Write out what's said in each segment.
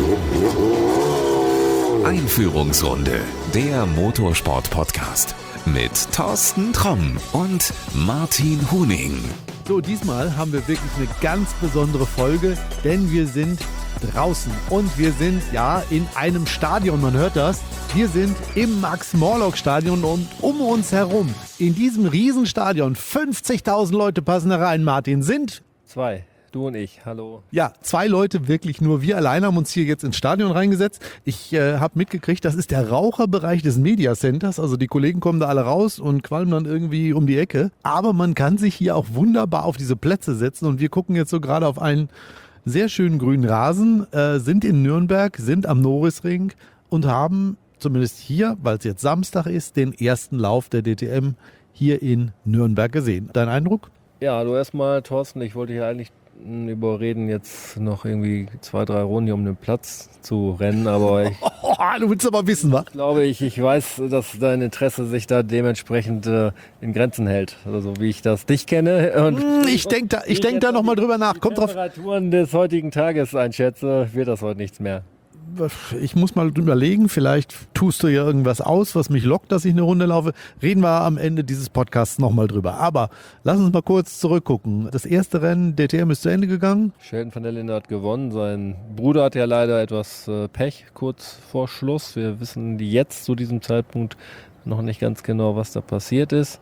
Einführungsrunde, der Motorsport-Podcast mit Thorsten Tromm und Martin Huning. So, diesmal haben wir wirklich eine ganz besondere Folge, denn wir sind draußen und wir sind ja in einem Stadion, man hört das. Wir sind im Max-Morlock-Stadion und um uns herum, in diesem Riesenstadion, 50.000 Leute passen da rein, Martin, sind... Zwei. Du und ich, hallo. Ja, 2 Leute, wirklich nur wir alleine haben uns hier jetzt ins Stadion reingesetzt. Ich habe mitgekriegt, das ist der Raucherbereich des Media Centers. Also die Kollegen kommen da alle raus und qualmen dann irgendwie um die Ecke. Aber man kann sich hier auch wunderbar auf diese Plätze setzen und wir gucken jetzt so gerade auf einen sehr schönen grünen Rasen, sind in Nürnberg, sind am Norrisring und haben zumindest hier, weil es jetzt Samstag ist, den ersten Lauf der DTM hier in Nürnberg gesehen. Dein Eindruck? Ja, du erstmal, Thorsten, ich wollte hier eigentlich überreden, jetzt noch irgendwie 2, 3 Runden hier um den Platz zu rennen, aber ich du willst aber wissen, was? glaube, ich weiß, dass dein Interesse sich da dementsprechend in Grenzen hält, also wie ich das dich kenne. Und ich denk da nochmal drüber nach. Kommt drauf. Temperaturen des heutigen Tages einschätze, wird das heute nichts mehr. Ich muss mal überlegen, vielleicht tust du ja irgendwas aus, was mich lockt, dass ich eine Runde laufe. Reden wir am Ende dieses Podcasts nochmal drüber. Aber lass uns mal kurz zurückgucken. Das erste Rennen, DTM ist zu Ende gegangen. Sheldon van der Linde hat gewonnen. Sein Bruder hat ja leider etwas Pech kurz vor Schluss. Wir wissen jetzt zu diesem Zeitpunkt noch nicht ganz genau, was da passiert ist.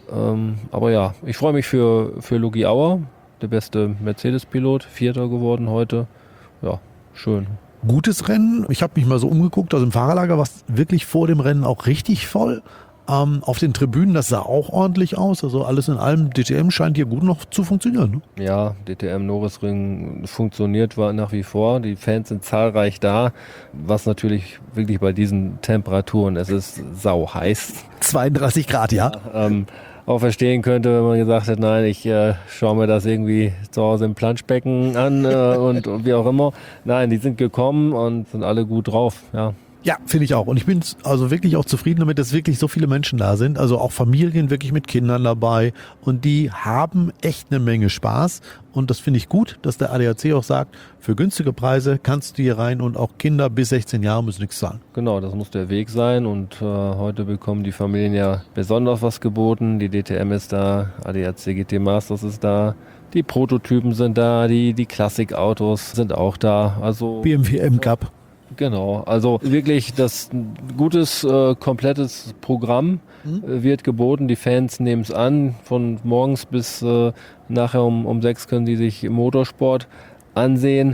Aber ja, ich freue mich für Lugi Auer, der beste Mercedes-Pilot, 4. geworden heute. Ja, schön. Gutes Rennen. Ich habe mich mal so umgeguckt, also im Fahrerlager war es wirklich vor dem Rennen auch richtig voll. Auf den Tribünen, das sah auch ordentlich aus. Also alles in allem, DTM scheint hier gut noch zu funktionieren. Ne? Ja, DTM Norrisring funktioniert nach wie vor. Die Fans sind zahlreich da, was natürlich wirklich bei diesen Temperaturen, es ist sau heiß. 32 Grad, ja. Auch verstehen könnte, wenn man gesagt hat, nein, ich schaue mir das irgendwie zu Hause im Planschbecken an und wie auch immer. Nein, die sind gekommen und sind alle gut drauf, ja. Ja, finde ich auch. Und ich bin also wirklich auch zufrieden damit, dass wirklich so viele Menschen da sind. Also auch Familien wirklich mit Kindern dabei. Und die haben echt eine Menge Spaß. Und das finde ich gut, dass der ADAC auch sagt, für günstige Preise kannst du hier rein und auch Kinder bis 16 Jahre müssen nichts zahlen. Genau, das muss der Weg sein. Und heute bekommen die Familien ja besonders was geboten. Die DTM ist da, ADAC GT Masters ist da. Die Prototypen sind da, die Klassikautos sind auch da. Also BMW M-Cup. Genau, also wirklich das gutes, komplettes Programm wird geboten. Die Fans nehmen es an. Von morgens bis nachher um 6 können die sich Motorsport ansehen.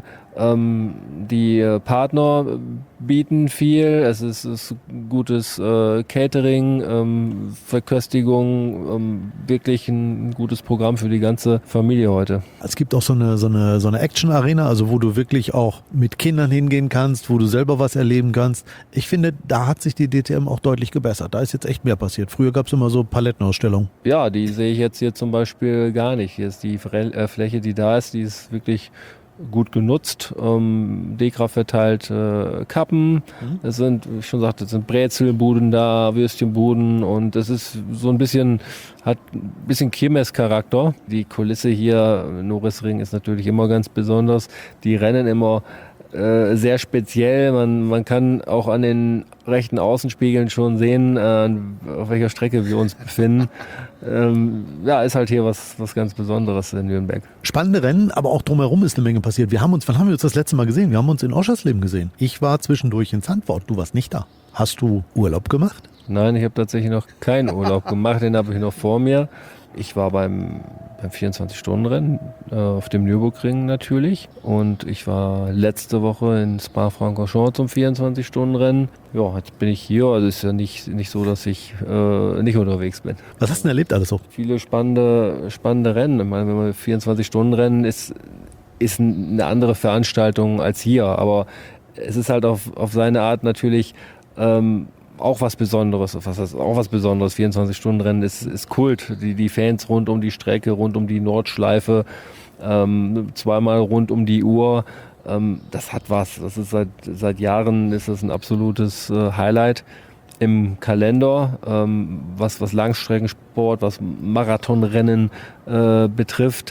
Die Partner bieten viel. Es ist gutes Catering, Verköstigung, wirklich ein gutes Programm für die ganze Familie heute. Es gibt auch so eine Action-Arena, also wo du wirklich auch mit Kindern hingehen kannst, wo du selber was erleben kannst. Ich finde, da hat sich die DTM auch deutlich gebessert. Da ist jetzt echt mehr passiert. Früher gab es immer so Palettenausstellungen. Ja, die sehe ich jetzt hier zum Beispiel gar nicht. Hier ist die Fläche, die da ist, die ist wirklich gut genutzt, Dekra verteilt, Kappen, es sind, wie ich schon sagte, es sind Brezelbuden da, Würstchenbuden und es ist so ein bisschen, hat ein bisschen Kirmes-Charakter. Die Kulisse hier, Norrisring ist natürlich immer ganz besonders, die Rennen immer sehr speziell, man kann auch an den rechten Außenspiegeln schon sehen, auf welcher Strecke wir uns befinden. Ja, ist halt hier was ganz Besonderes in Nürnberg. Spannende Rennen, aber auch drumherum ist eine Menge passiert. Wann haben wir uns das letzte Mal gesehen? Wir haben uns in Oschersleben gesehen. Ich war zwischendurch in Zandvoort, du warst nicht da. Hast du Urlaub gemacht? Nein, ich habe tatsächlich noch keinen Urlaub gemacht, den habe ich noch vor mir. Ich war beim 24-Stunden-Rennen auf dem Nürburgring natürlich und ich war letzte Woche in Spa-Francorchamps zum 24-Stunden-Rennen. Ja, jetzt bin ich hier, also ist ja nicht so, dass ich nicht unterwegs bin. Was hast du denn erlebt alles so? Viele spannende Rennen. Ich meine, wenn man 24-Stunden-Rennen ist eine andere Veranstaltung als hier, aber es ist halt auf seine Art natürlich auch was Besonderes. Was heißt auch was Besonderes? 24-Stunden-Rennen ist Kult. Die Fans rund um die Strecke, rund um die Nordschleife, zweimal rund um die Uhr. Das hat was. Das ist seit Jahren ist das ein absolutes Highlight im Kalender, was Langstreckensport, was Marathonrennen betrifft.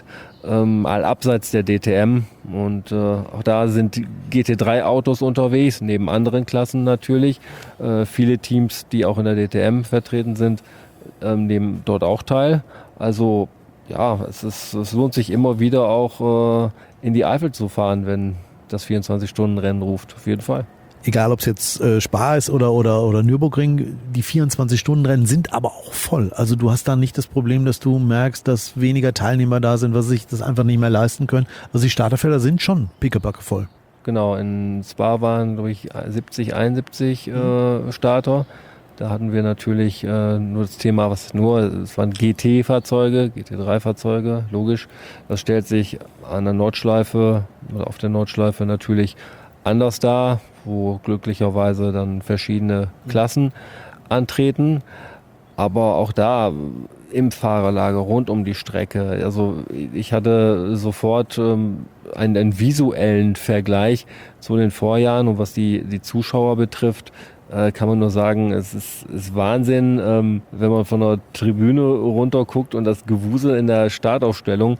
abseits der DTM. Und auch da sind GT3-Autos unterwegs, neben anderen Klassen natürlich. Viele Teams, die auch in der DTM vertreten sind, nehmen dort auch teil. Also ja, es lohnt sich immer wieder auch in die Eifel zu fahren, wenn das 24-Stunden-Rennen ruft, auf jeden Fall. Egal, ob es jetzt Spa ist oder Nürburgring, die 24-Stunden-Rennen sind aber auch voll. Also du hast da nicht das Problem, dass du merkst, dass weniger Teilnehmer da sind, was sich das einfach nicht mehr leisten können. Also die Starterfelder sind schon pickebacke voll. Genau, in Spa waren, glaube ich, 71 Starter. Da hatten wir natürlich nur das Thema, es waren GT-Fahrzeuge, GT3-Fahrzeuge, logisch. Das stellt sich an der Nordschleife oder auf der Nordschleife natürlich anders dar, wo glücklicherweise dann verschiedene Klassen antreten. Aber auch da im Fahrerlager rund um die Strecke. Also ich hatte sofort einen visuellen Vergleich zu den Vorjahren, und was die Zuschauer betrifft, kann man nur sagen, es ist Wahnsinn, wenn man von der Tribüne runter guckt und das Gewusel in der Startaufstellung,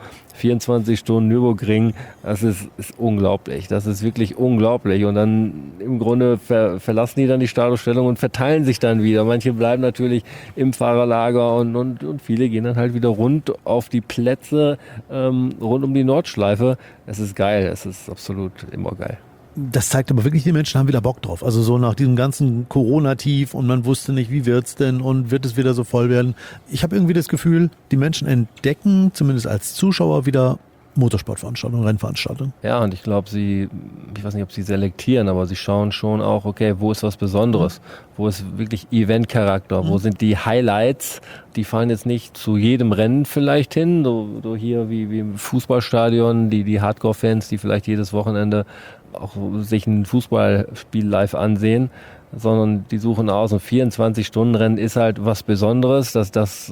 24 Stunden Nürburgring, das ist unglaublich. Das ist wirklich unglaublich. Und dann im Grunde verlassen die dann die Startaufstellung und verteilen sich dann wieder. Manche bleiben natürlich im Fahrerlager und viele gehen dann halt wieder rund auf die Plätze, rund um die Nordschleife. Es ist geil, es ist absolut immer geil. Das zeigt aber wirklich, die Menschen haben wieder Bock drauf. Also so nach diesem ganzen Corona-Tief und man wusste nicht, wie wird's denn und wird es wieder so voll werden. Ich habe irgendwie das Gefühl, die Menschen entdecken, zumindest als Zuschauer, wieder Motorsportveranstaltungen, Rennveranstaltungen. Ja, und ich glaube, ich weiß nicht, ob sie selektieren, aber sie schauen schon auch, okay, wo ist was Besonderes? Wo ist wirklich Event-Charakter? Wo sind die Highlights? Die fahren jetzt nicht zu jedem Rennen vielleicht hin, so hier wie im Fußballstadion, die Hardcore-Fans, die vielleicht jedes Wochenende auch sich ein Fußballspiel live ansehen, sondern die suchen aus. Ein 24-Stunden-Rennen ist halt was Besonderes. Das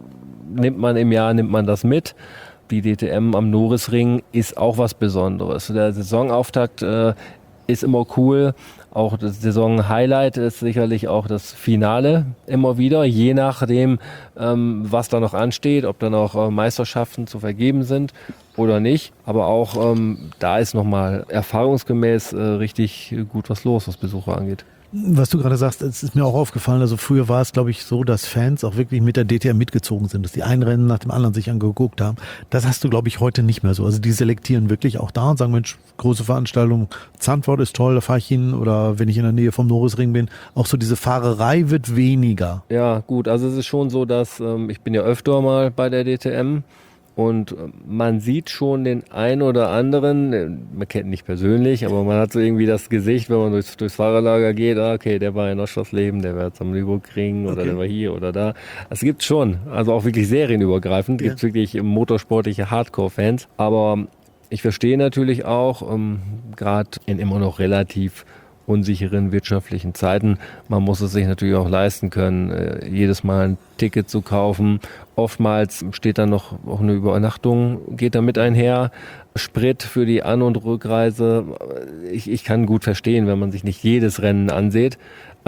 nimmt man im Jahr, nimmt man das mit. Die DTM am Norrisring ist auch was Besonderes. Der Saisonauftakt ist immer cool. Auch das Saison-Highlight ist sicherlich auch das Finale immer wieder, je nachdem, was da noch ansteht, ob da noch Meisterschaften zu vergeben sind oder nicht. Aber auch da ist nochmal erfahrungsgemäß richtig gut was los, was Besucher angeht. Was du gerade sagst, es ist mir auch aufgefallen, also früher war es, glaube ich, so, dass Fans auch wirklich mit der DTM mitgezogen sind, dass die ein Rennen nach dem anderen sich angeguckt haben. Das hast du, glaube ich, heute nicht mehr so. Also die selektieren wirklich auch da und sagen, Mensch, große Veranstaltung, Zandvoort ist toll, da fahre ich hin, oder wenn ich in der Nähe vom Norrisring bin. Auch so diese Fahrerei wird weniger. Ja, gut, also es ist schon so, dass ich bin ja öfter mal bei der DTM. Und man sieht schon den einen oder anderen, man kennt ihn nicht persönlich, aber man hat so irgendwie das Gesicht, wenn man durchs Fahrerlager geht, okay, der war in Oschersleben, der war jetzt am Nürburgring oder der war hier oder da. Es gibt schon, also auch wirklich serienübergreifend, gibt es wirklich motorsportliche Hardcore-Fans. Aber ich verstehe natürlich auch, gerade in immer noch relativ unsicheren wirtschaftlichen Zeiten. Man muss es sich natürlich auch leisten können, jedes Mal ein Ticket zu kaufen. Oftmals steht dann noch auch eine Übernachtung, geht damit einher. Sprit für die An- und Rückreise. Ich kann gut verstehen, wenn man sich nicht jedes Rennen ansieht.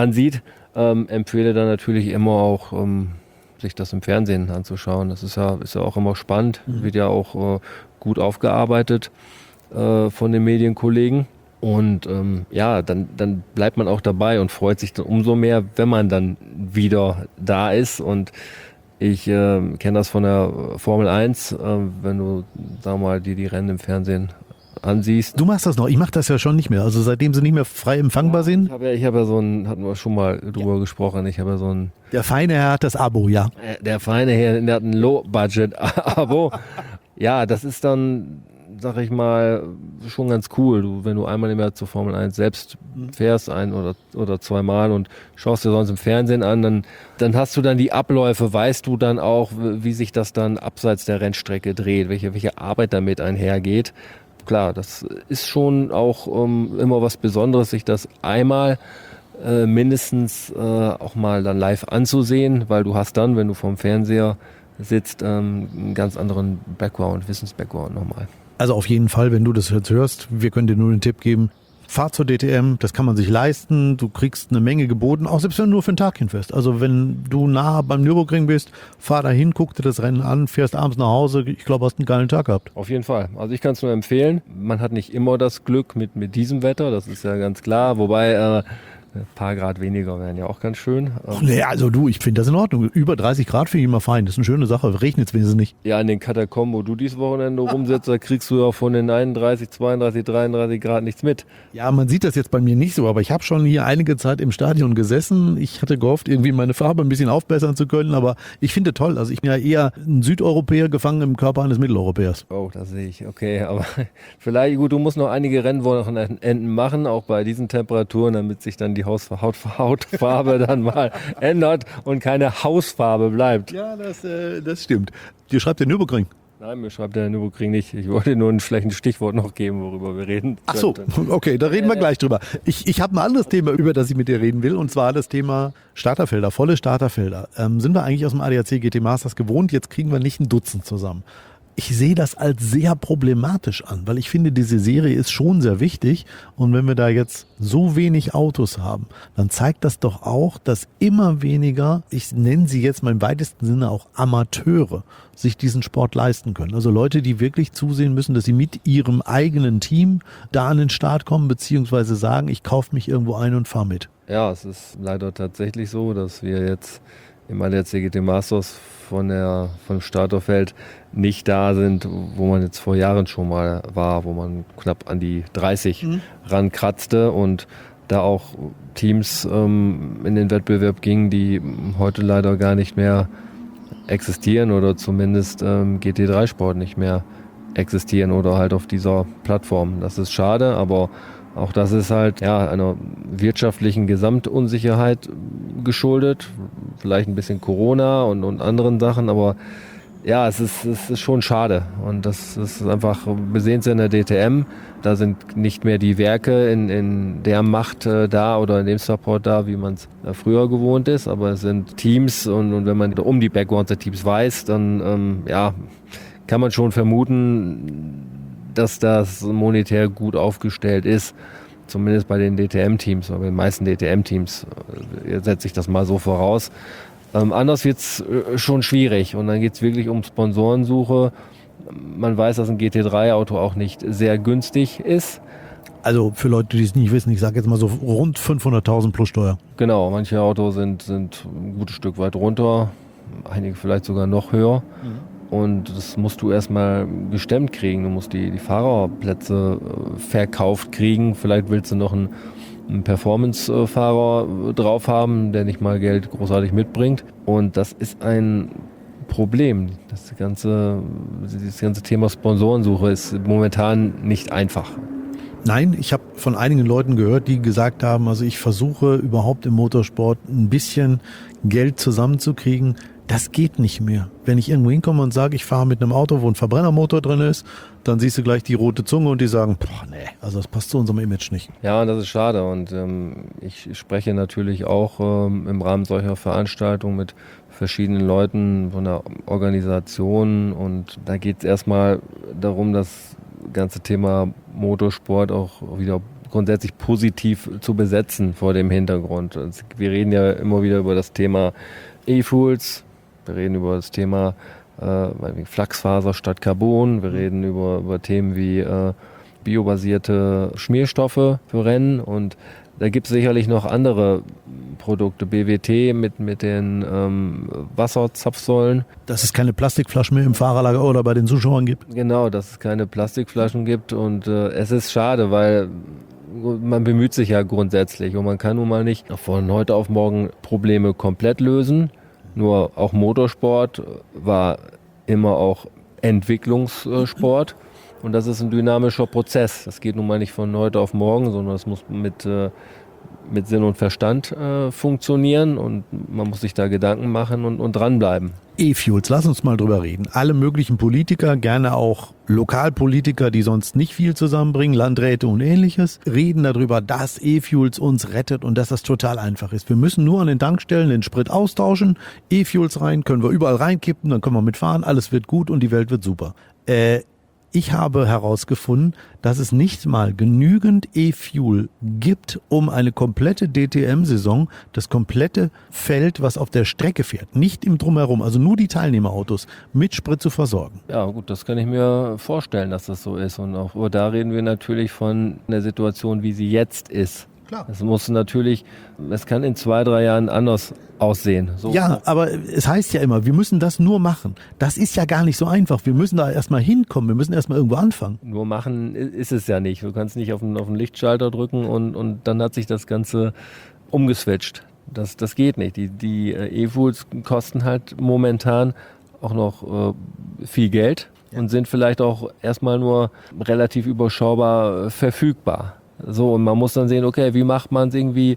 Empfehle dann natürlich immer auch, sich das im Fernsehen anzuschauen. Das ist ja auch immer spannend, wird ja auch gut aufgearbeitet von den Medienkollegen. Und dann bleibt man auch dabei und freut sich dann umso mehr, wenn man dann wieder da ist. Und ich kenne das von der Formel 1, wenn du, sag mal, die Rennen im Fernsehen ansiehst. Du machst das noch, ich mache das ja schon nicht mehr. Also seitdem sie nicht mehr frei empfangbar sind. Ich habe ja so ein, hatten wir schon mal drüber gesprochen, ich habe ja so ein... Der feine Herr hat das Abo, ja. Der feine Herr, der hat ein Low-Budget-Abo. Ja, das ist dann, sag ich mal, schon ganz cool. Wenn du einmal im Jahr zur Formel 1 selbst fährst, ein oder zweimal, und schaust dir sonst im Fernsehen an, dann hast du dann die Abläufe, weißt du dann auch, wie sich das dann abseits der Rennstrecke dreht, welche Arbeit damit einhergeht. Klar, das ist schon auch immer was Besonderes, sich das einmal mindestens auch mal dann live anzusehen, weil du hast dann, wenn du vorm Fernseher sitzt, einen ganz anderen Wissens-Background nochmal. Also auf jeden Fall, wenn du das jetzt hörst, wir können dir nur den Tipp geben, fahr zur DTM, das kann man sich leisten, du kriegst eine Menge geboten, auch selbst wenn du nur für einen Tag hinfährst. Also wenn du nah beim Nürburgring bist, fahr da hin, guck dir das Rennen an, fährst abends nach Hause, ich glaube, hast einen geilen Tag gehabt. Auf jeden Fall. Also ich kann es nur empfehlen. Man hat nicht immer das Glück mit diesem Wetter, das ist ja ganz klar. Wobei ein paar Grad weniger wären ja auch ganz schön. Ach nee, also du, ich finde das in Ordnung. Über 30 Grad finde ich immer fein. Das ist eine schöne Sache. Regnet es wenigstens nicht. Ja, in den Katakomben, wo du dieses Wochenende rumsitzt, da kriegst du ja von den 31, 32, 33 Grad nichts mit. Ja, man sieht das jetzt bei mir nicht so, aber ich habe schon hier einige Zeit im Stadion gesessen. Ich hatte gehofft, irgendwie meine Farbe ein bisschen aufbessern zu können, aber ich finde toll. Also ich bin ja eher ein Südeuropäer gefangen im Körper eines Mitteleuropäers. Oh, das sehe ich. Okay, aber vielleicht, gut, du musst noch einige Rennwochenenden machen, auch bei diesen Temperaturen, damit sich dann die Hautfarbe dann mal ändert und keine Hausfarbe bleibt. Ja, das stimmt. Dir schreibt der Nürburgring. Nein, mir schreibt der Nürburgring nicht. Ich wollte nur ein schlechtes Stichwort noch geben, worüber wir reden. Ach so, okay, da reden wir gleich drüber. Ich habe ein anderes Thema, über das ich mit dir reden will, und zwar das Thema Starterfelder, volle Starterfelder. Sind wir eigentlich aus dem ADAC GT Masters gewohnt? Jetzt kriegen wir nicht ein Dutzend zusammen. Ich sehe das als sehr problematisch an, weil ich finde, diese Serie ist schon sehr wichtig. Und wenn wir da jetzt so wenig Autos haben, dann zeigt das doch auch, dass immer weniger, ich nenne sie jetzt mal im weitesten Sinne auch Amateure, sich diesen Sport leisten können. Also Leute, die wirklich zusehen müssen, dass sie mit ihrem eigenen Team da an den Start kommen, beziehungsweise sagen, ich kaufe mich irgendwo ein und fahre mit. Ja, es ist leider tatsächlich so, dass wir jetzt im ADAC GT Masters vom Starterfeld nicht da sind, wo man jetzt vor Jahren schon mal war, wo man knapp an die 30 rankratzte und da auch Teams in den Wettbewerb gingen, die heute leider gar nicht mehr existieren oder zumindest GT3-Sport nicht mehr existieren oder halt auf dieser Plattform. Das ist schade, aber auch das ist halt einer wirtschaftlichen Gesamtunsicherheit geschuldet, vielleicht ein bisschen Corona und anderen Sachen, aber ja, es ist schon schade und das ist einfach, wir sehen es ja in der DTM, da sind nicht mehr die Werke in der Macht da oder in dem Support da, wie man es früher gewohnt ist, aber es sind Teams und wenn man um die Backgrounds der Teams weiß, dann kann man schon vermuten, dass das monetär gut aufgestellt ist, zumindest bei den DTM-Teams, oder bei den meisten DTM-Teams setze ich das mal so voraus. Anders wird es schon schwierig und dann geht es wirklich um Sponsorensuche. Man weiß, dass ein GT3-Auto auch nicht sehr günstig ist. Also für Leute, die es nicht wissen, ich sage jetzt mal so rund 500.000 plus Steuer. Genau, manche Autos sind ein gutes Stück weit runter, einige vielleicht sogar noch höher. Und das musst du erstmal gestemmt kriegen. Du musst die Fahrerplätze verkauft kriegen. Vielleicht willst du noch einen Performance-Fahrer drauf haben, der nicht mal Geld großartig mitbringt. Und das ist ein Problem. Das ganze Thema Sponsorensuche ist momentan nicht einfach. Nein, ich habe von einigen Leuten gehört, die gesagt haben, also ich versuche überhaupt im Motorsport ein bisschen Geld zusammenzukriegen. Das geht nicht mehr. Wenn ich irgendwo hinkomme und sage, ich fahre mit einem Auto, wo ein Verbrennermotor drin ist, dann siehst du gleich die rote Zunge und die sagen, nee, also das passt zu unserem Image nicht. Ja, und das ist schade. Und ich spreche natürlich auch im Rahmen solcher Veranstaltungen mit verschiedenen Leuten von der Organisation. Und da geht es erstmal darum, das ganze Thema Motorsport auch wieder grundsätzlich positiv zu besetzen vor dem Hintergrund. Wir reden ja immer wieder über das Thema E-Fuels. Wir reden über das Thema Flachsfaser statt Carbon. Wir reden über Themen wie biobasierte Schmierstoffe für Rennen. Und da gibt es sicherlich noch andere Produkte. BWT mit den Wasserzapfsäulen. Dass es keine Plastikflaschen mehr im Fahrerlager oder bei den Zuschauern gibt? Genau, dass es keine Plastikflaschen gibt. Und es ist schade, weil man bemüht sich ja grundsätzlich. Und man kann nun mal nicht von heute auf morgen Probleme komplett lösen. Nur auch Motorsport war immer auch Entwicklungssport und das ist ein dynamischer Prozess. Das geht nun mal nicht von heute auf morgen, sondern das muss mit Sinn und Verstand funktionieren und man muss sich da Gedanken machen und dranbleiben. E-Fuels, lass uns mal drüber reden. Alle möglichen Politiker, gerne auch Lokalpolitiker, die sonst nicht viel zusammenbringen, Landräte und ähnliches, reden darüber, dass E-Fuels uns rettet und dass das total einfach ist. Wir müssen nur an den Tankstellen den Sprit austauschen, E-Fuels rein, können wir überall reinkippen, dann können wir mitfahren, alles wird gut und die Welt wird super. Ich habe herausgefunden, dass es nicht mal genügend E-Fuel gibt, um eine komplette DTM-Saison, das komplette Feld, was auf der Strecke fährt, nicht im Drumherum, also nur die Teilnehmerautos, mit Sprit zu versorgen. Ja gut, das kann ich mir vorstellen, dass das so ist. Und auch da reden wir natürlich von der Situation, wie sie jetzt ist. Klar. Es kann in 2-3 Jahren anders aussehen. So. Ja, aber es heißt ja immer, wir müssen das nur machen. Das ist ja gar nicht so einfach. Wir müssen da erstmal hinkommen. Wir müssen erstmal irgendwo anfangen. Nur machen ist es ja nicht. Du kannst nicht auf den Lichtschalter drücken und dann hat sich das Ganze umgeswitcht. Das geht nicht. Die E-Fuels kosten halt momentan auch noch viel Geld und sind vielleicht auch erstmal nur relativ überschaubar verfügbar. So, und man muss dann sehen, okay, wie macht man es irgendwie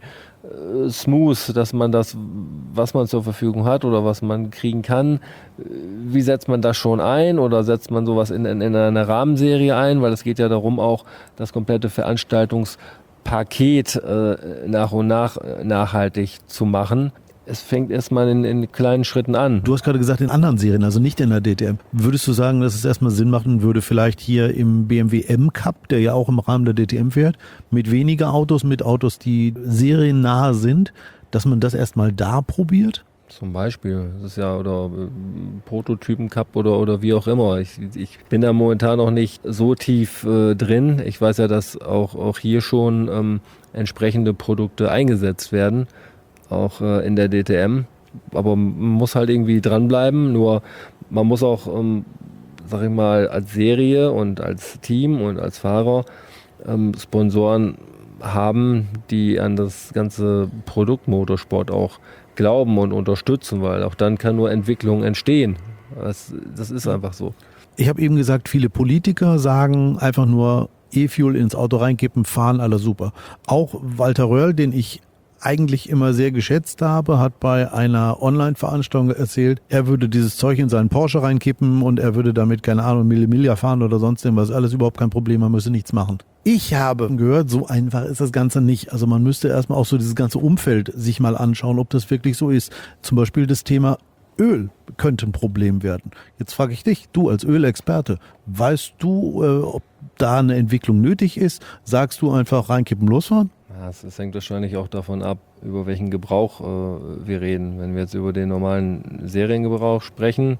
smooth, dass man das, was man zur Verfügung hat oder was man kriegen kann, wie setzt man das schon ein oder setzt man sowas in einer Rahmenserie ein, weil es geht ja darum, auch das komplette Veranstaltungspaket nach und nach nachhaltig zu machen. Es fängt erstmal in kleinen Schritten an. Du hast gerade gesagt, in anderen Serien, also nicht in der DTM. Würdest du sagen, dass es erstmal Sinn machen würde, vielleicht hier im BMW M-Cup, der ja auch im Rahmen der DTM fährt, mit weniger Autos, mit Autos, die seriennah sind, dass man das erstmal da probiert? Zum Beispiel, das ist ja, oder Prototypen-Cup oder wie auch immer. Ich bin da momentan noch nicht so tief drin. Ich weiß ja, dass auch hier schon entsprechende Produkte eingesetzt werden. Auch in der DTM, aber man muss halt irgendwie dranbleiben, nur man muss auch, sag ich mal, als Serie und als Team und als Fahrer Sponsoren haben, die an das ganze Produkt Motorsport auch glauben und unterstützen, weil auch dann kann nur Entwicklung entstehen. Das ist einfach so. Ich habe eben gesagt, viele Politiker sagen einfach nur E-Fuel ins Auto reinkippen, fahren, alles super. Auch Walter Röhrl, den ich eigentlich immer sehr geschätzt habe, hat bei einer Online-Veranstaltung erzählt, er würde dieses Zeug in seinen Porsche reinkippen und er würde damit, keine Ahnung, Mille fahren oder sonst irgendwas. Alles überhaupt kein Problem, man müsse nichts machen. Ich habe gehört, so einfach ist das Ganze nicht. Also man müsste erstmal auch so dieses ganze Umfeld sich mal anschauen, ob das wirklich so ist. Zum Beispiel das Thema Öl könnte ein Problem werden. Jetzt frage ich dich, du als Ölexperte, weißt du, ob da eine Entwicklung nötig ist? Sagst du einfach reinkippen, losfahren? Ja, es hängt wahrscheinlich auch davon ab, über welchen Gebrauch wir reden. Wenn wir jetzt über den normalen Seriengebrauch sprechen,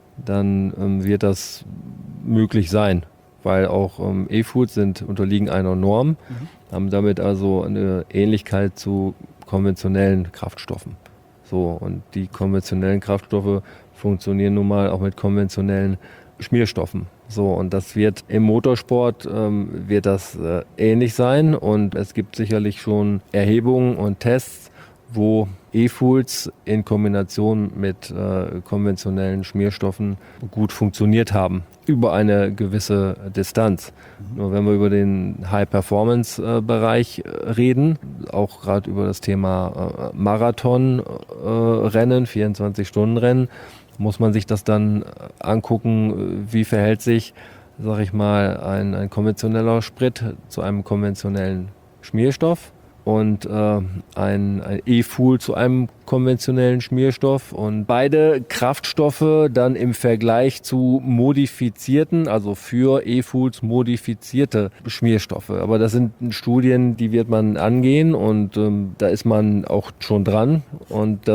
dann wird das möglich sein, weil auch E-Foods unterliegen einer Norm, haben damit also eine Ähnlichkeit zu konventionellen Kraftstoffen. So, und die konventionellen Kraftstoffe funktionieren nun mal auch mit konventionellen Schmierstoffen. So, und das wird im Motorsport wird das ähnlich sein, und es gibt sicherlich schon Erhebungen und Tests, wo E-Fuels in Kombination mit konventionellen Schmierstoffen gut funktioniert haben, über eine gewisse Distanz. Nur wenn wir über den High-Performance-Bereich reden, auch gerade über das Thema Marathonrennen, 24-Stunden-Rennen, muss man sich das dann angucken, wie verhält sich, sag ich mal, ein konventioneller Sprit zu einem konventionellen Schmierstoff und ein E-Fuel zu einem konventionellen Schmierstoff, und beide Kraftstoffe dann im Vergleich zu modifizierten, also für E-Fuels modifizierte Schmierstoffe. Aber das sind Studien, die wird man angehen, und da ist man auch schon dran, und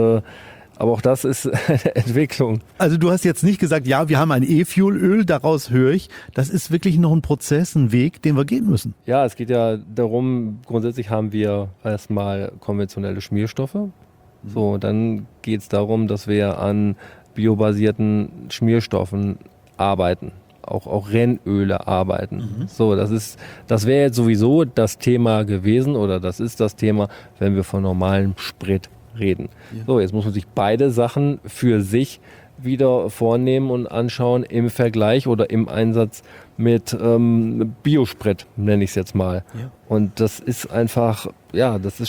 aber auch das ist eine Entwicklung. Also du hast jetzt nicht gesagt, ja, wir haben ein E-Fuel-Öl, daraus höre ich. Das ist wirklich noch ein Prozess, ein Weg, den wir gehen müssen. Ja, es geht ja darum, grundsätzlich haben wir erstmal konventionelle Schmierstoffe. So, dann geht es darum, dass wir an biobasierten Schmierstoffen arbeiten. Auch Rennöle arbeiten. So, das wäre jetzt sowieso das Thema gewesen, oder das ist das Thema, wenn wir von normalem Sprit reden. Ja. So, jetzt muss man sich beide Sachen für sich wieder vornehmen und anschauen im Vergleich oder im Einsatz mit Biosprit, nenne ich es jetzt mal. Ja. Und das ist einfach, ja, muss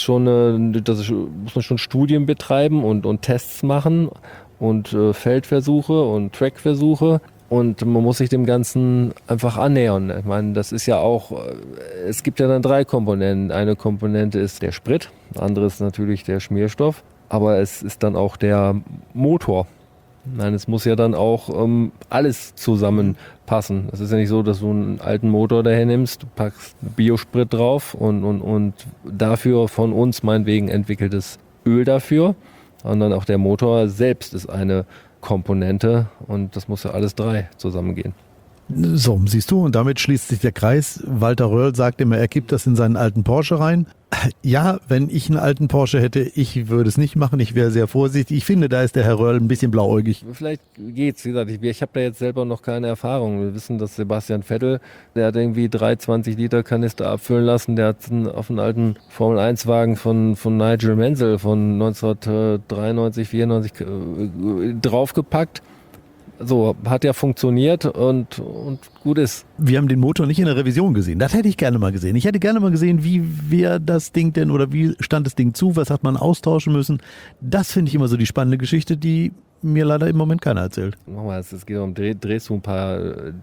man schon Studien betreiben und Tests machen und Feldversuche und Trackversuche. Und man muss sich dem Ganzen einfach annähern. Ich meine, das ist ja auch, es gibt ja dann 3 Komponenten. Eine Komponente ist der Sprit, andere ist natürlich der Schmierstoff, aber es ist dann auch der Motor. Nein, es muss ja dann auch alles zusammenpassen. Es ist ja nicht so, dass du einen alten Motor daher nimmst, du packst Biosprit drauf und dafür von uns meinetwegen entwickeltes Öl dafür. Und dann auch der Motor selbst ist eine Komponente und das muss ja alles drei zusammengehen. So, siehst du, und damit schließt sich der Kreis. Walter Röhrl sagt immer, er gibt das in seinen alten Porsche rein. Ja, wenn ich einen alten Porsche hätte, ich würde es nicht machen, ich wäre sehr vorsichtig. Ich finde, da ist der Herr Röhrl ein bisschen blauäugig. Vielleicht geht's, wie gesagt, ich habe da jetzt selber noch keine Erfahrung. Wir wissen, dass Sebastian Vettel, der hat irgendwie 3 20-Liter-Kanister abfüllen lassen, der hat auf einen alten Formel-1-Wagen von Nigel Mansell von 1993, 94 draufgepackt. So, hat ja funktioniert und gut ist. Wir haben den Motor nicht in der Revision gesehen. Das hätte ich gerne mal gesehen. Ich hätte gerne mal gesehen, wie wäre das Ding denn oder wie stand das Ding zu, was hat man austauschen müssen. Das finde ich immer so die spannende Geschichte, die mir leider im Moment keiner erzählt. Nochmal, es geht um, drehst du ein paar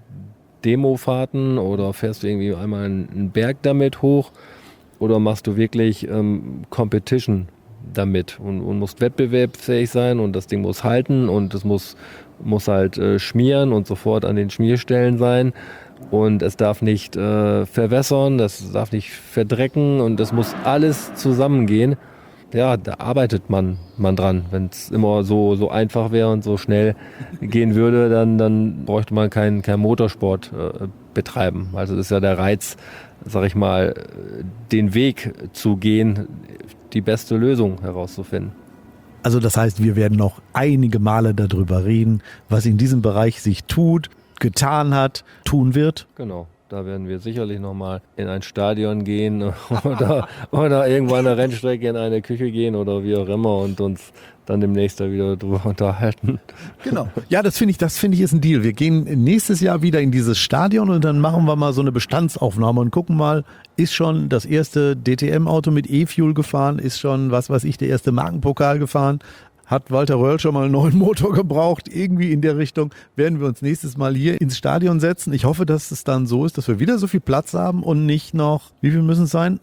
Demofahrten oder fährst du irgendwie einmal einen Berg damit hoch oder machst du wirklich Competition damit und musst wettbewerbsfähig sein und das Ding muss halten und es muss halt schmieren und sofort an den Schmierstellen sein und es darf nicht verwässern, das darf nicht verdrecken und es muss alles zusammengehen. Ja, da arbeitet man dran. Wenn es immer so einfach wäre und so schnell gehen würde, dann bräuchte man keinen Motorsport betreiben. Also das ist ja der Reiz, sag ich mal, den Weg zu gehen, die beste Lösung herauszufinden. Also das heißt, wir werden noch einige Male darüber reden, was in diesem Bereich sich tut, getan hat, tun wird. Genau, da werden wir sicherlich nochmal in ein Stadion gehen oder irgendwo an der Rennstrecke in eine Küche gehen oder wie auch immer und uns dann demnächst da wieder drüber unterhalten. Genau. Ja, das finde ich ist ein Deal. Wir gehen nächstes Jahr wieder in dieses Stadion und dann machen wir mal so eine Bestandsaufnahme und gucken mal, ist schon das erste DTM-Auto mit E-Fuel gefahren, ist schon, was weiß ich, der erste Markenpokal gefahren. Hat Walter Röhrl schon mal einen neuen Motor gebraucht? Irgendwie in der Richtung werden wir uns nächstes Mal hier ins Stadion setzen. Ich hoffe, dass es dann so ist, dass wir wieder so viel Platz haben und nicht noch, wie viel müssen es sein?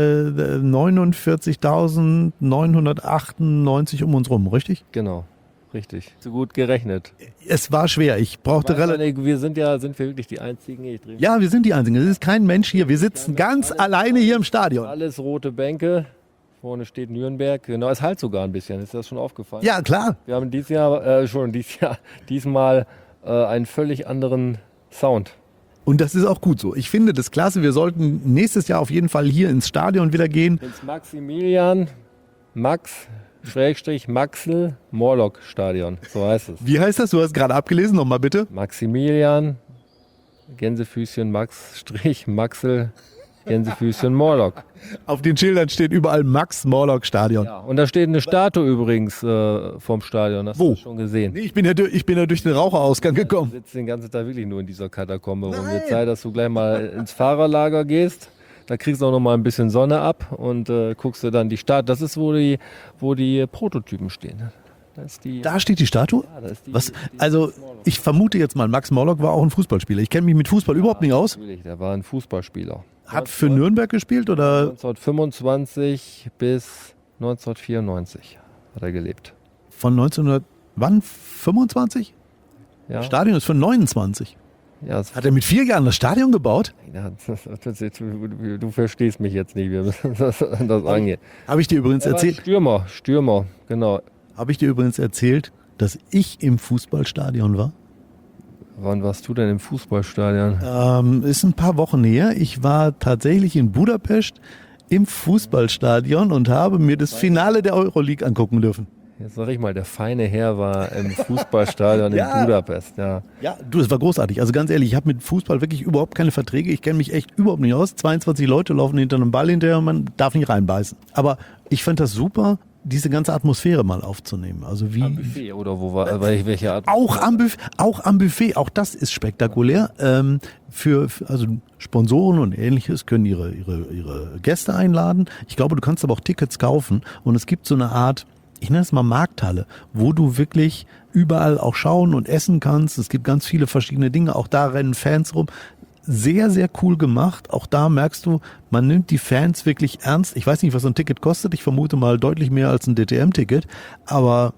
49.998 um uns rum, richtig? Genau, richtig. So gut gerechnet. Es war schwer. Ich brauchte relativ... Sind wir wirklich die Einzigen? Ja, wir sind die Einzigen. Es ist kein Mensch hier. Wir sitzen ganz alleine hier im Stadion. Alles rote Bänke. Vorne steht Nürnberg. Genau, es halt sogar ein bisschen. Ist das schon aufgefallen? Ja, klar. Wir haben diesmal einen völlig anderen Sound. Und das ist auch gut so. Ich finde das klasse. Wir sollten nächstes Jahr auf jeden Fall hier ins Stadion wieder gehen. Ins Maximilian Morlock Stadion. So heißt es. Wie heißt das? Du hast gerade abgelesen. Nochmal bitte. Maximilian Gänsefüßchen Maxel Gänsefüßchen Morlock. Auf den Schildern steht überall Max-Morlock-Stadion. Ja, und da steht eine Statue übrigens vorm Stadion. Hast du schon gesehen? Nee, ich bin ja durch den Raucherausgang gekommen. Du sitzt den ganzen Tag wirklich nur in dieser Katakombe rum. Wird Zeit, dass du gleich mal ins Fahrerlager gehst. Da kriegst du auch noch mal ein bisschen Sonne ab und guckst dir dann die Statue. Das ist, wo die Prototypen stehen. Da steht die Statue? Ja, da ist was? Also ich vermute jetzt mal, Max Morlock war auch ein Fußballspieler. Ich kenne mich mit Fußball überhaupt nicht aus. Natürlich, der war ein Fußballspieler. Hat für Nürnberg gespielt oder? 1925 bis 1994 hat er gelebt. Von 1925? Ja. Das Stadion ist von 29. Ja, hat er mit 4 Jahren das Stadion gebaut? Ja, du verstehst mich jetzt nicht, wie das angeht. Habe ich dir übrigens erzählt? Stürmer, genau. Habe ich dir übrigens erzählt, dass ich im Fußballstadion war? Wann warst du denn im Fußballstadion? Ist ein paar Wochen her. Ich war tatsächlich in Budapest im Fußballstadion und habe mir das Finale der Euroleague angucken dürfen. Jetzt sag ich mal, der feine Herr war im Fußballstadion in Budapest. Ja, du, es war großartig. Also ganz ehrlich, ich habe mit Fußball wirklich überhaupt keine Verträge. Ich kenne mich echt überhaupt nicht aus. 22 Leute laufen hinter einem Ball hinterher und man darf nicht reinbeißen. Aber ich fand das super, diese ganze Atmosphäre mal aufzunehmen. Also wie am Buffet oder wo war welche Art? Auch am Buffet, auch das ist spektakulär. Für Sponsoren und Ähnliches können ihre Gäste einladen. Ich glaube, du kannst aber auch Tickets kaufen und es gibt so eine Art, ich nenne es mal Markthalle, wo du wirklich überall auch schauen und essen kannst. Es gibt ganz viele verschiedene Dinge. Auch da rennen Fans rum. Sehr, sehr cool gemacht. Auch da merkst du, man nimmt die Fans wirklich ernst. Ich weiß nicht, was so ein Ticket kostet. Ich vermute mal deutlich mehr als ein DTM-Ticket. Aber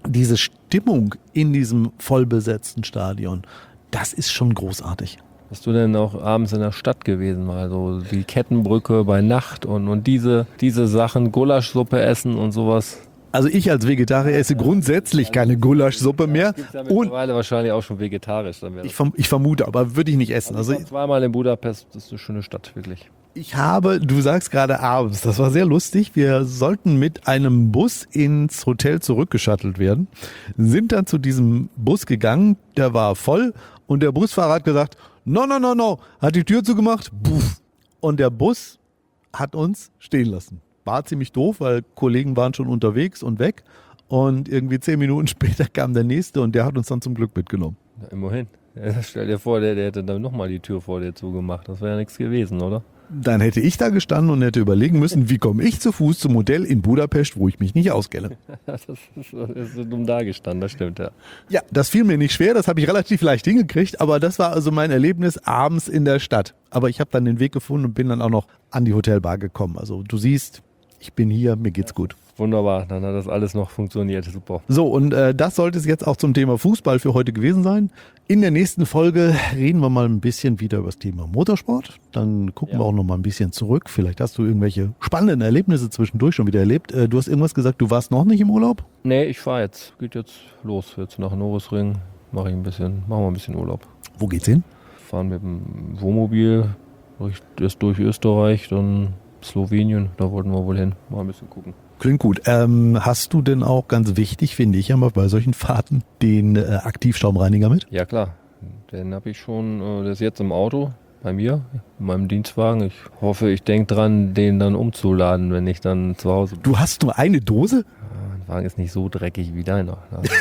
diese Stimmung in diesem vollbesetzten Stadion, das ist schon großartig. Bist du denn auch abends in der Stadt gewesen, mal so die Kettenbrücke bei Nacht und diese Sachen, Gulaschsuppe essen und sowas? Also ich als Vegetarier esse grundsätzlich keine Gulaschsuppe mehr. Gibt's ja Und mittlerweile wahrscheinlich auch schon vegetarisch. Dann wäre ich vermute, aber würde ich nicht essen. also ich war zweimal in Budapest, das ist eine schöne Stadt, wirklich. du sagst gerade abends, das war sehr lustig. Wir sollten mit einem Bus ins Hotel zurückgeschattelt werden, sind dann zu diesem Bus gegangen, der war voll und der Busfahrer hat gesagt, no, hat die Tür zugemacht, puff. Und der Bus hat uns stehen lassen. War ziemlich doof, weil Kollegen waren schon unterwegs und weg und irgendwie 10 Minuten später kam der nächste und der hat uns dann zum Glück mitgenommen. Ja, immerhin. Ja, stell dir vor, der hätte dann nochmal die Tür vor dir zugemacht. Das wäre ja nichts gewesen, oder? Dann hätte ich da gestanden und hätte überlegen müssen, wie komme ich zu Fuß zum Hotel in Budapest, wo ich mich nicht auskenne. Das ist so dumm dagestanden, das stimmt, ja. Ja, das fiel mir nicht schwer, das habe ich relativ leicht hingekriegt, aber das war also mein Erlebnis abends in der Stadt. Aber ich habe dann den Weg gefunden und bin dann auch noch an die Hotelbar gekommen. Also du siehst, ich bin hier, mir geht's gut. Wunderbar, dann hat das alles noch funktioniert, super. So, und das sollte es jetzt auch zum Thema Fußball für heute gewesen sein. In der nächsten Folge reden wir mal ein bisschen wieder über das Thema Motorsport. Dann gucken wir auch noch mal ein bisschen zurück. Vielleicht hast du irgendwelche spannenden Erlebnisse zwischendurch schon wieder erlebt. Du hast irgendwas gesagt, du warst noch nicht im Urlaub? Nee, ich fahre jetzt. Geht jetzt los. Jetzt nach Norrisring machen wir ein bisschen Urlaub. Wo geht's hin? Fahren mit dem Wohnmobil durch Österreich, dann Slowenien. Da wollten wir wohl hin. Mal ein bisschen gucken. Klingt gut. Hast du denn auch, ganz wichtig, finde ich ja mal bei solchen Fahrten, den Aktivschaumreiniger mit? Ja klar, den habe ich schon, der ist jetzt im Auto bei mir, in meinem Dienstwagen. Ich hoffe, ich denke dran, den dann umzuladen, wenn ich dann zu Hause bin. Du hast nur eine Dose? Mein Wagen ist nicht so dreckig wie deiner.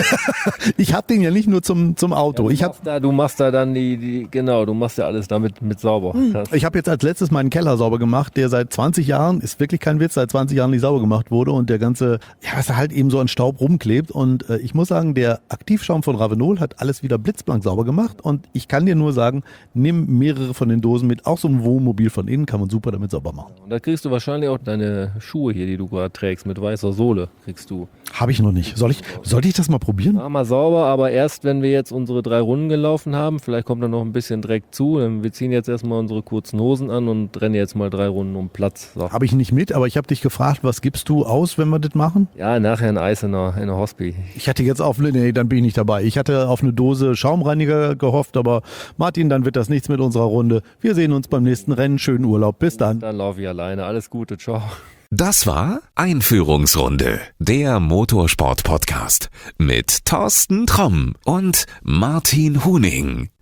Ich habe den ja nicht nur zum Auto. Du machst da dann du machst ja alles damit mit sauber. Ich habe jetzt als letztes meinen Keller sauber gemacht, der seit 20 Jahren, ist wirklich kein Witz, seit 20 Jahren nicht sauber gemacht wurde und der ganze, was da halt eben so an Staub rumklebt und ich muss sagen, der Aktivschaum von Ravenol hat alles wieder blitzblank sauber gemacht und ich kann dir nur sagen, nimm mehrere von den Dosen mit, auch so ein Wohnmobil von innen kann man super damit sauber machen. Und da kriegst du wahrscheinlich auch deine Schuhe hier, die du gerade trägst, mit weißer Sohle, kriegst du. Habe ich noch nicht. Sollte ich das mal probieren? Mach mal sauber, aber erst wenn wir jetzt unsere 3 Runden gelaufen haben, vielleicht kommt da noch ein bisschen Dreck zu, wir ziehen jetzt erstmal unsere kurzen Hosen an und rennen jetzt mal 3 Runden um Platz. So. Habe ich nicht mit, aber ich habe dich gefragt, was gibst du aus, wenn wir das machen? Ja, nachher ein Eis in der Hospi. Ich hatte jetzt dann bin ich nicht dabei. Ich hatte auf eine Dose Schaumreiniger gehofft, aber Martin, dann wird das nichts mit unserer Runde. Wir sehen uns beim nächsten Rennen. Schönen Urlaub. Bis dann. Dann laufe ich alleine. Alles Gute. Ciao. Das war Einführungsrunde, der Motorsport-Podcast mit Thorsten Tromm und Martin Huning.